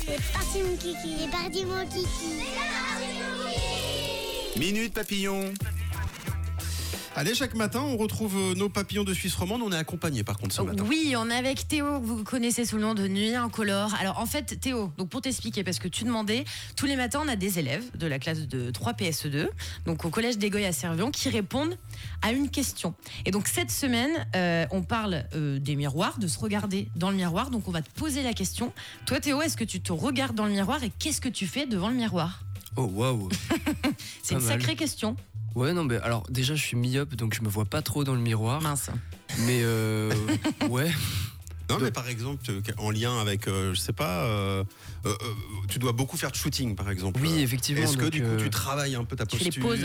C'est parti mon kiki. C'est parti mon kiki. Minute Papillon. Allez, chaque matin, on retrouve nos papillons de Suisse romande. On est accompagné par contre ce matin. Oui, on est avec Théo, que vous connaissez sous le nom de Nuit Incolore. Alors en fait, Théo, donc pour t'expliquer, parce que tu demandais, tous les matins, on a des élèves de la classe de 3 PSE2, donc au collège d'Égoï à Servion, qui répondent à une question. Et donc cette semaine, on parle des miroirs, de se regarder dans le miroir. Donc on va te poser la question. Toi Théo, est-ce que tu te regardes dans le miroir et qu'est-ce que tu fais devant le miroir ? Oh waouh. C'est une sacrée question. Ouais, non, mais alors déjà je suis myope donc je me vois pas trop dans le miroir. Mince. Mais ouais. Non, mais par exemple, en lien avec, je sais pas, tu dois beaucoup faire de shooting, par exemple. Oui, effectivement. Est-ce que donc, du coup tu travailles un peu ta tu posture les poses.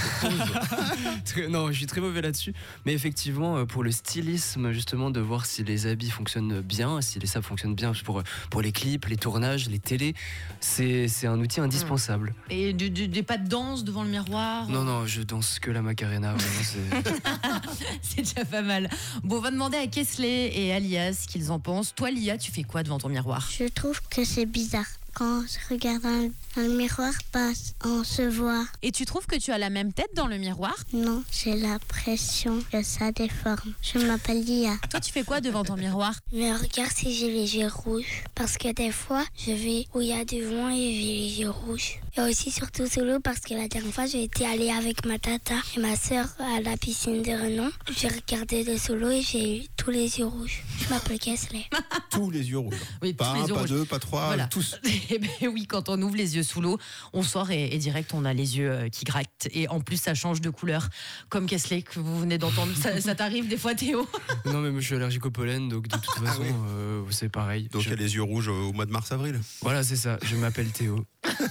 Non, je suis très mauvais là-dessus. Mais effectivement, pour le stylisme, justement, de voir si les habits fonctionnent bien, si les sapes fonctionnent bien pour les clips, les tournages, les télés, c'est un outil indispensable. Et des pas de danse devant le miroir. Non, je danse que la Macarena. Vraiment, C'est déjà pas mal. Bon, on va demander à Kesley et à Lia ce qu'ils en pensent. Toi, Lia, tu fais quoi devant ton miroir ? Je trouve que c'est bizarre. Quand on se regarde dans le miroir, on se voit. Et tu trouves que tu as la même tête dans le miroir ? Non, j'ai l'impression que ça déforme. Je m'appelle Lia. Toi, tu fais quoi devant ton miroir ? Je me regarde si j'ai les yeux rouges. Parce que des fois, je vais où il y a du vent et j'ai les yeux rouges. Et aussi surtout sous l'eau parce que la dernière fois, j'ai été allée avec ma tata et ma soeur à la piscine de Renon. J'ai regardé de sous l'eau et j'ai eu tous les yeux rouges. Je m'appelle Kesley. Tous les yeux rouges. Oui, Pas tous les un, yeux pas rouges. deux, pas trois, Voilà. tous. Eh ben oui, quand on ouvre les yeux sous l'eau, on sort et direct on a les yeux qui grattent. Et en plus, ça change de couleur, comme Kesley que vous venez d'entendre. Ça t'arrive des fois, Théo ? non, mais moi je suis allergique au pollen, donc de toute façon, oui. c'est pareil. Donc il y a les yeux rouges au mois de mars-avril. Voilà, c'est ça. Je m'appelle Théo.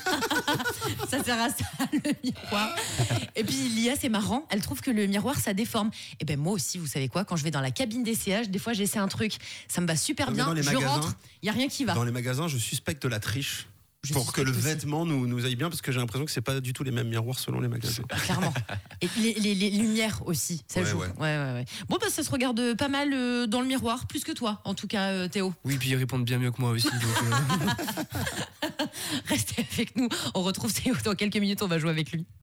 Ça sert à ça, le miroir. Et puis Lia, c'est marrant, elle trouve que le miroir, ça déforme. Et ben moi aussi, vous savez quoi, quand je vais dans la cabine d'essayage, des fois j'essaie un truc, ça me va super Mais bien, dans les je magasins, rentre, il n'y a rien qui va. Dans les magasins, je suspecte la triche. Je Pour que le suspecte aussi. vêtement nous aille bien, parce que j'ai l'impression que c'est pas du tout les mêmes miroirs selon les magasins. Clairement. Et les lumières aussi, ça Ouais, joue. ouais. Ouais. Bon, bah ça se regarde pas mal dans le miroir, plus que toi, en tout cas, Théo. Oui, puis ils répondent bien mieux que moi aussi. Donc, Restez avec nous, on retrouve Théo dans quelques minutes, on va jouer avec lui.